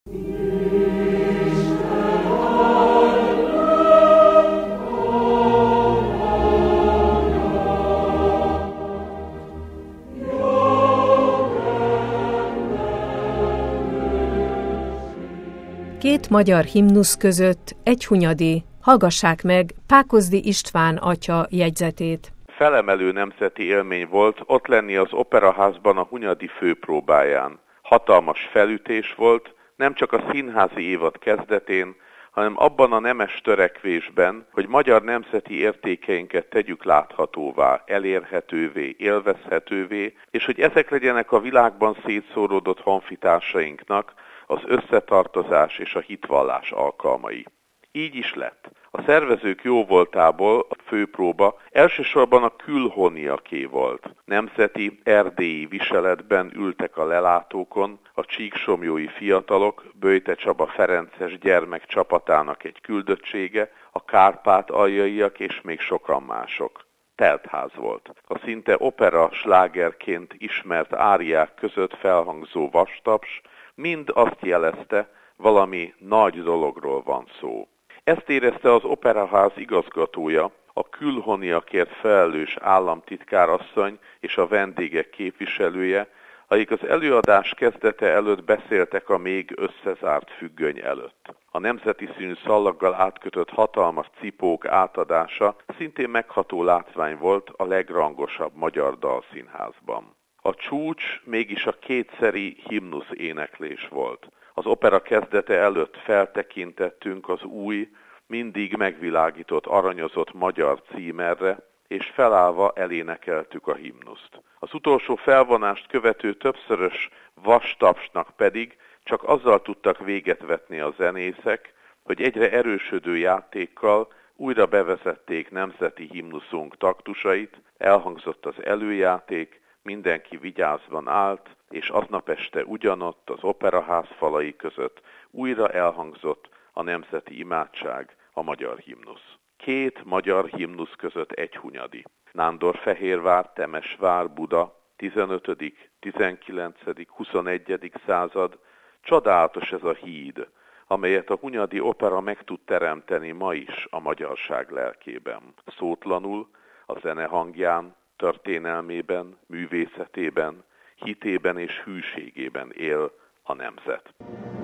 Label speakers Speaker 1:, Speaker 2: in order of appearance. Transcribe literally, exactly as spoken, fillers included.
Speaker 1: Két magyar himnusz között egy hunyadi. Hallgassák meg Pákozdi István atya jegyzetét.
Speaker 2: Felemelő nemzeti élmény volt ott lenni az Operaházban a Hunyadi főpróbáján. Hatalmas felütés volt, nem csak a színházi évad kezdetén, hanem abban a nemes törekvésben, hogy magyar nemzeti értékeinket tegyük láthatóvá, elérhetővé, élvezhetővé, és hogy ezek legyenek a világban szétszóródott honfitársainknak az összetartozás és a hitvallás alkalmai. Így is lett. A szervezők jóvoltából a főpróba elsősorban a külhoniaké volt. Nemzeti erdélyi viseletben ültek a lelátókon a csíksomlyói fiatalok, Böjte Csaba ferences gyermek csapatának egy küldöttsége, a kárpát-aljaiak és még sokan mások. Teltház volt. A szinte opera slágerként ismert áriák között felhangzó vastaps mind azt jelezte, valami nagy dologról van szó. Ezt érezte az Operaház igazgatója, a külhoniakért felelős államtitkárasszony és a vendégek képviselője, akik az előadás kezdete előtt beszéltek a még összezárt függöny előtt. A nemzeti színű szallaggal átkötött hatalmas cipók átadása szintén megható látvány volt a legrangosabb magyar dalszínházban. A csúcs mégis a kétszeri himnusz éneklés volt. Az opera kezdete előtt feltekintettünk az új, mindig megvilágított, aranyozott magyar címerre, és felállva elénekeltük a himnuszt. Az utolsó felvonást követő többszörös vastapsnak pedig csak azzal tudtak véget vetni a zenészek, hogy egyre erősödő játékkal újra bevezették nemzeti himnuszunk taktusait, elhangzott az előjáték, mindenki vigyázban állt, és aznap este ugyanott az Operaház falai között újra elhangzott a nemzeti imádság, a magyar himnusz. Két magyar himnusz között egy hunyadi. Nándorfehérvár, Temesvár, Buda, tizenötödik, tizenkilencedik, huszonegyedik század, csodálatos ez a híd, amelyet a Hunyadi Opera meg tud teremteni ma is a magyarság lelkében. Szótlanul, a zene hangján, történelmében, művészetében, hitében és hűségében él a nemzet.